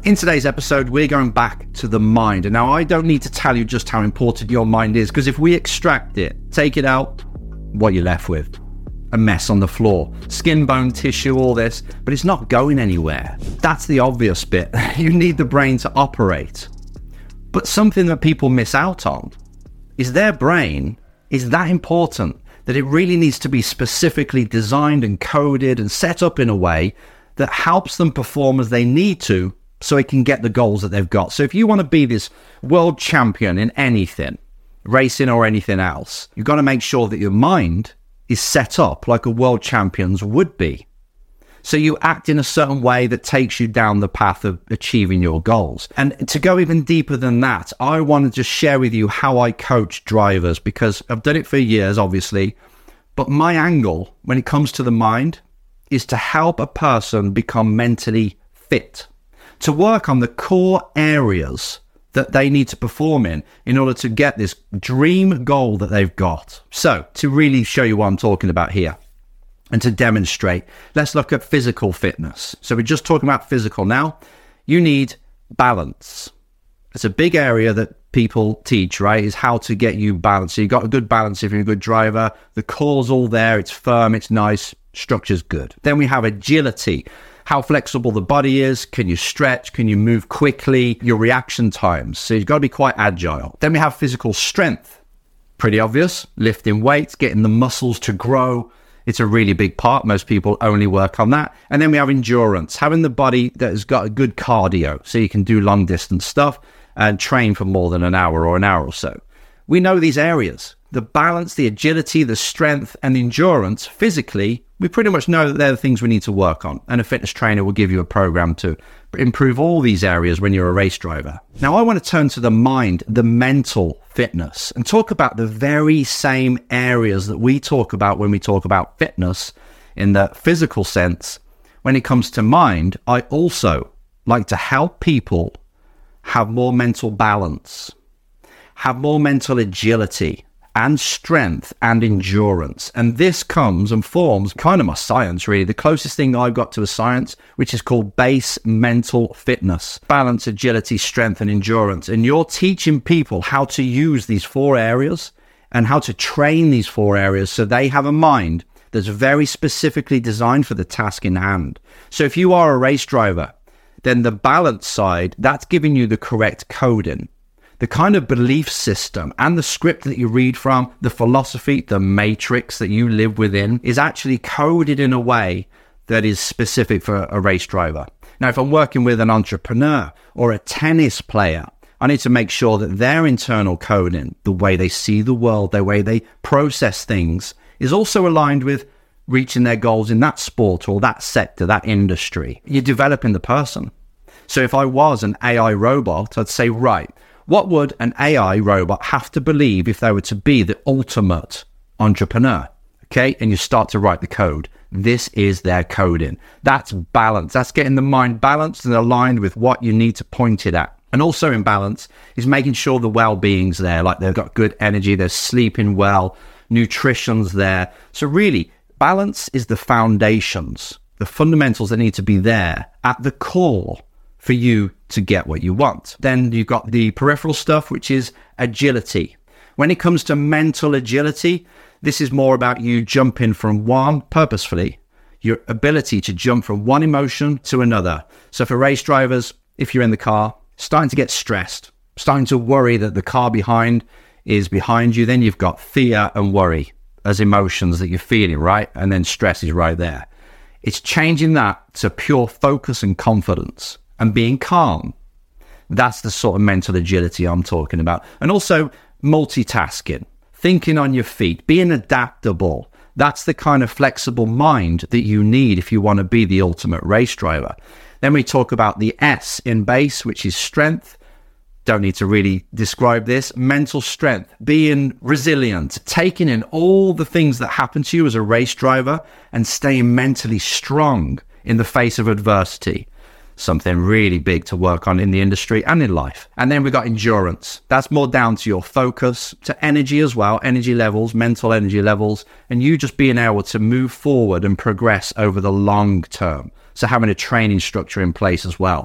In today's episode, we're going back to the mind. And now I don't need to tell you just how important your mind is, because if we extract it, take it out, what you're left with? A mess on the floor. Skin, bone, tissue, all this, but it's not going anywhere. That's the obvious bit. You need the brain to operate. But something that people miss out on is their brain is that important that it really needs to be specifically designed and coded and set up in a way that helps them perform as they need to, so it can get the goals that they've got. So if you want to be this world champion in anything, racing or anything else, you've got to make sure that your mind is set up like a world champion's would be. So you act in a certain way that takes you down the path of achieving your goals. And to go even deeper than that, I want to just share with you how I coach drivers, because I've done it for years, obviously. But my angle when it comes to the mind is to help a person become mentally fit, to work on the core areas that they need to perform in order to get this dream goal that they've got. So to really show you what I'm talking about here and to demonstrate, let's look at physical fitness. So we're just talking about physical now. You need balance. It's a big area that people teach, right? Is how to get you balanced. So you've got a good balance if you're a good driver. The core's all there. It's firm. It's nice. Structure's good. Then we have agility. How flexible the body is. Can you stretch? Can you move quickly? Your reaction times. So you've got to be quite agile. Then we have physical strength. Pretty obvious. Lifting weights, getting the muscles to grow. It's a really big part. Most people only work on that. And then we have endurance. Having the body that has got a good cardio. So you can do long distance stuff and train for more than an hour or so. We know these areas. The balance, the agility, the strength, and the endurance physically, we pretty much know that they're the things we need to work on. And a fitness trainer will give you a program to improve all these areas when you're a race driver. Now, I want to turn to the mind, the mental fitness, and talk about the very same areas that we talk about when we talk about fitness in the physical sense. When it comes to mind, I also like to help people have more mental balance, have more mental agility, and strength and endurance. And this comes and forms kind of my science, really. The closest thing I've got to a science, which is called base mental fitness. Balance, agility, strength, and endurance. And you're teaching people how to use these four areas and how to train these four areas so they have a mind that's very specifically designed for the task in hand. So if you are a race driver, then the balance side, that's giving you the correct coding. The kind of belief system and the script that you read from, the philosophy, the matrix that you live within is actually coded in a way that is specific for a race driver. Now, if I'm working with an entrepreneur or a tennis player, I need to make sure that their internal coding, the way they see the world, the way they process things, is also aligned with reaching their goals in that sport or that sector, that industry. You're developing the person. So if I was an AI robot, I'd say, right, what would an AI robot have to believe if they were to be the ultimate entrepreneur? Okay, and you start to write the code. This is their coding. That's balance. That's getting the mind balanced and aligned with what you need to point it at. And also in balance is making sure the well-being's there, like they've got good energy, they're sleeping well, nutrition's there. So really, balance is the foundations, the fundamentals that need to be there at the core for you to get what you want. Then you've got the peripheral stuff, which is agility. When it comes to mental agility, this is more about you jumping from one, purposefully, your ability to jump from one emotion to another. So for race drivers, if you're in the car, starting to get stressed, starting to worry that the car behind is behind you, then you've got fear and worry as emotions that you're feeling, right? And then stress is right there. It's changing that to pure focus and confidence and being calm. That's the sort of mental agility I'm talking about. And also multitasking, thinking on your feet, being adaptable. That's the kind of flexible mind that you need if you want to be the ultimate race driver. Then we talk about the S in base, which is strength. Don't need to really describe this. Mental strength, being resilient, taking in all the things that happen to you as a race driver and staying mentally strong in the face of adversity. Something really big to work on in the industry and in life. And then we've got endurance. That's more down to your focus, to energy as well, energy levels, mental energy levels, and you just being able to move forward and progress over the long term. So having a training structure in place as well.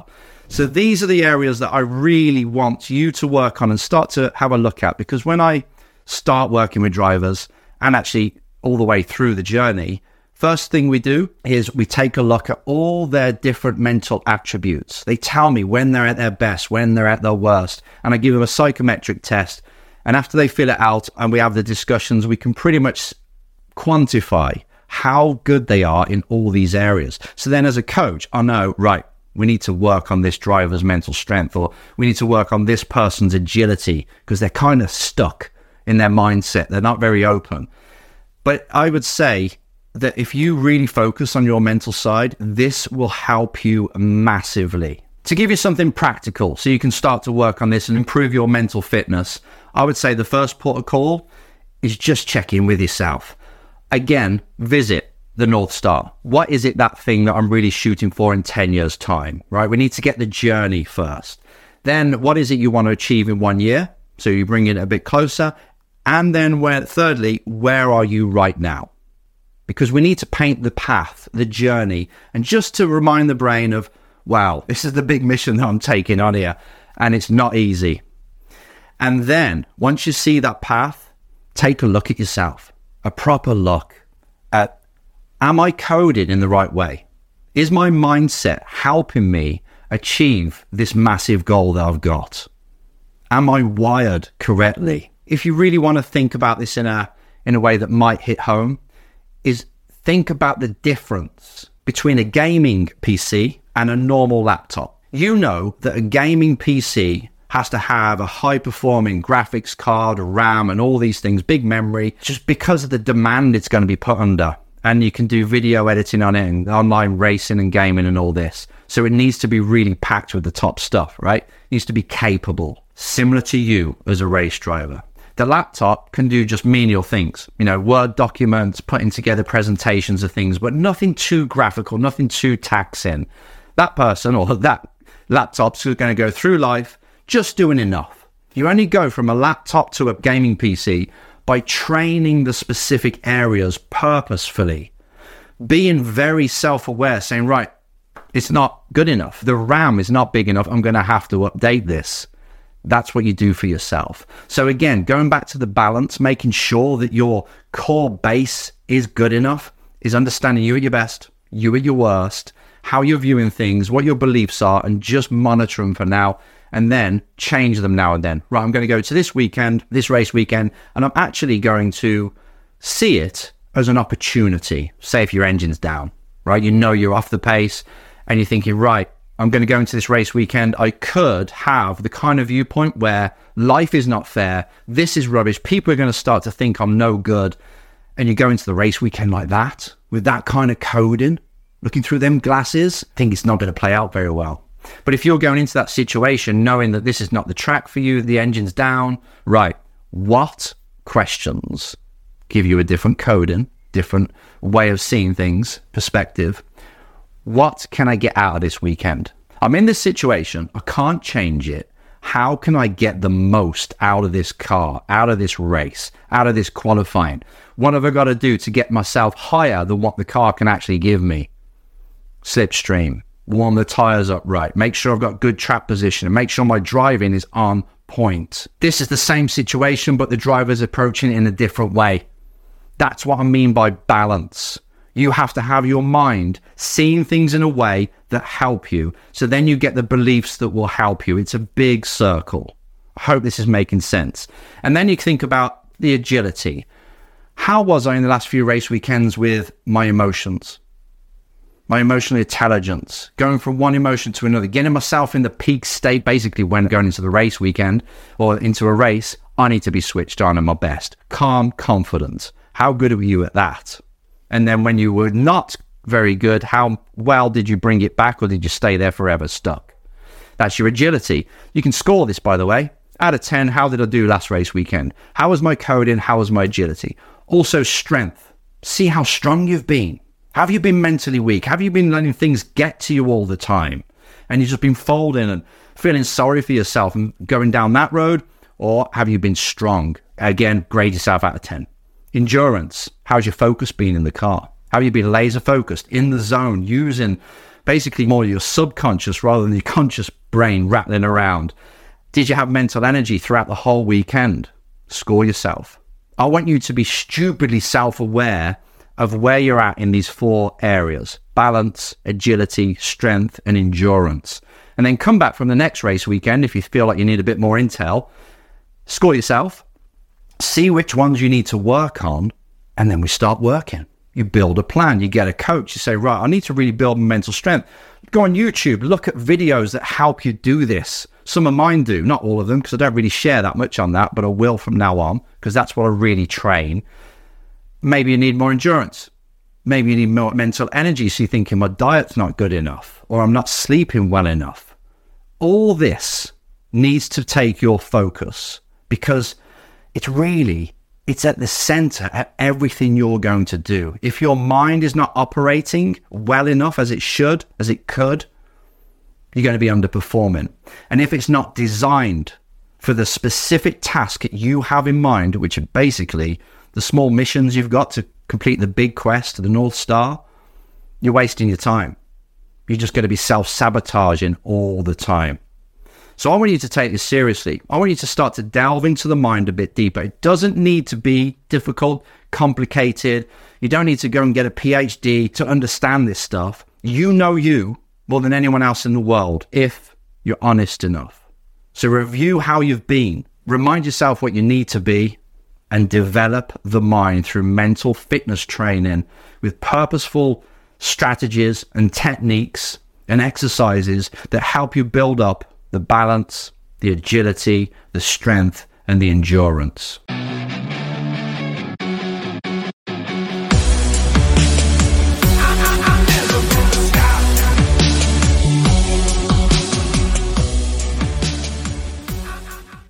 So these are the areas that I really want you to work on and start to have a look at, because when I start working with drivers and actually all the way through the journey, first thing we do is we take a look at all their different mental attributes. They tell me when they're at their best, when they're at their worst, and I give them a psychometric test. And after they fill it out and we have the discussions, we can pretty much quantify how good they are in all these areas. So then as a coach, I know, right, we need to work on this driver's mental strength, or we need to work on this person's agility, because they're kind of stuck in their mindset. They're not very open. But I would say that if you really focus on your mental side, this will help you massively. To give you something practical so you can start to work on this and improve your mental fitness, I would say the first port of call is just check in with yourself. Again, visit the North Star. What is it, that thing that I'm really shooting for in 10 years' time, right? We need to get the journey first. Then what is it you want to achieve in 1 year? So you bring it a bit closer. And then thirdly, where are you right now? Because we need to paint the path, the journey, and just to remind the brain of, wow, this is the big mission that I'm taking on here, and it's not easy. And then once you see that path, take a look at yourself, a proper look at, am I coded in the right way? Is my mindset helping me achieve this massive goal that I've got? Am I wired correctly? If you really want to think about this in a way that might hit home, is think about the difference between a gaming PC and a normal laptop. You know that a gaming PC has to have a high-performing graphics card, a RAM, and all these things, big memory, just because of the demand it's going to be put under. And you can do video editing on it, and online racing and gaming and all this. So it needs to be really packed with the top stuff, right? It needs to be capable, similar to you as a race driver. The laptop can do just menial things, Word documents, putting together presentations of things, but nothing too graphical, nothing too taxing. That person or that laptop's going to go through life just doing enough. You only go from a laptop to a gaming PC by training the specific areas purposefully, being very self-aware, saying, right, it's not good enough. The RAM is not big enough. I'm going to have to update this. That's what you do for yourself. So again, going back to the balance, making sure that your core base is good enough, is understanding you at your best, you at your worst, how you're viewing things, what your beliefs are, and just monitor them for now, and then change them now and then. Right, I'm going to go to this weekend, this race weekend, and I'm actually going to see it as an opportunity. Say if your engine's down, right? You're off the pace, and you're thinking, right, I'm going to go into this race weekend. I could have the kind of viewpoint where life is not fair. This is rubbish. People are going to start to think I'm no good. And you go into the race weekend like that, with that kind of coding, looking through them glasses, I think it's not going to play out very well. But if you're going into that situation knowing that this is not the track for you, the engine's down, right, what questions give you a different coding, different way of seeing things, perspective? What can I get out of this weekend? I'm in this situation. I can't change it. How can I get the most out of this car, out of this race, out of this qualifying? What have I got to do to get myself higher than what the car can actually give me? Slipstream, warm the tires up right, make sure I've got good track position, and make sure my driving is on point. This is the same situation, but the driver's approaching it in a different way. That's what I mean by balance. You have to have your mind seeing things in a way that help you. So then you get the beliefs that will help you. It's a big circle. I hope this is making sense. And then you think about the agility. How was I in the last few race weekends with my emotions? My emotional intelligence, going from one emotion to another, getting myself in the peak state. Basically, when going into the race weekend or into a race, I need to be switched on at my best. Calm, confident. How good are you at that? And then when you were not very good, how well did you bring it back, or did you stay there forever stuck? That's your agility. You can score this, by the way. Out of 10, how did I do last race weekend? How was my coding? How was my agility? Also strength. See how strong you've been. Have you been mentally weak? Have you been letting things get to you all the time? And you've just been folding and feeling sorry for yourself and going down that road? Or have you been strong? Again, grade yourself out of 10. Endurance. How's your focus been in the car? Have you been laser focused in the zone, using basically more your subconscious rather than your conscious brain rattling around. Did you have mental energy throughout the whole weekend? Score yourself. I want you to be stupidly self-aware of where you're at in these 4 areas: balance, agility, strength, and endurance. And then come back from the next race weekend if you feel like you need a bit more intel. Score yourself, see which ones you need to work on, and then we start working. You build a plan, you get a coach, you say, right, I need to really build mental strength. Go on YouTube, look at videos that help you do this. Some of mine do, not all of them, because I don't really share that much on that, but I will from now on, because that's what I really train. Maybe you need more endurance. Maybe you need more mental energy, so you're thinking my diet's not good enough, or I'm not sleeping well enough. All this needs to take your focus, because it's at the center of everything you're going to do. If your mind is not operating well enough as it should, as it could, you're going to be underperforming. And if it's not designed for the specific task that you have in mind, which are basically the small missions you've got to complete the big quest to the North Star, you're wasting your time. You're just going to be self-sabotaging all the time. So I want you to take this seriously. I want you to start to delve into the mind a bit deeper. It doesn't need to be difficult, complicated. You don't need to go and get a PhD to understand this stuff. You know you more than anyone else in the world if you're honest enough. So review how you've been. Remind yourself what you need to be and develop the mind through mental fitness training with purposeful strategies and techniques and exercises that help you build up the balance, the agility, the strength, and the endurance.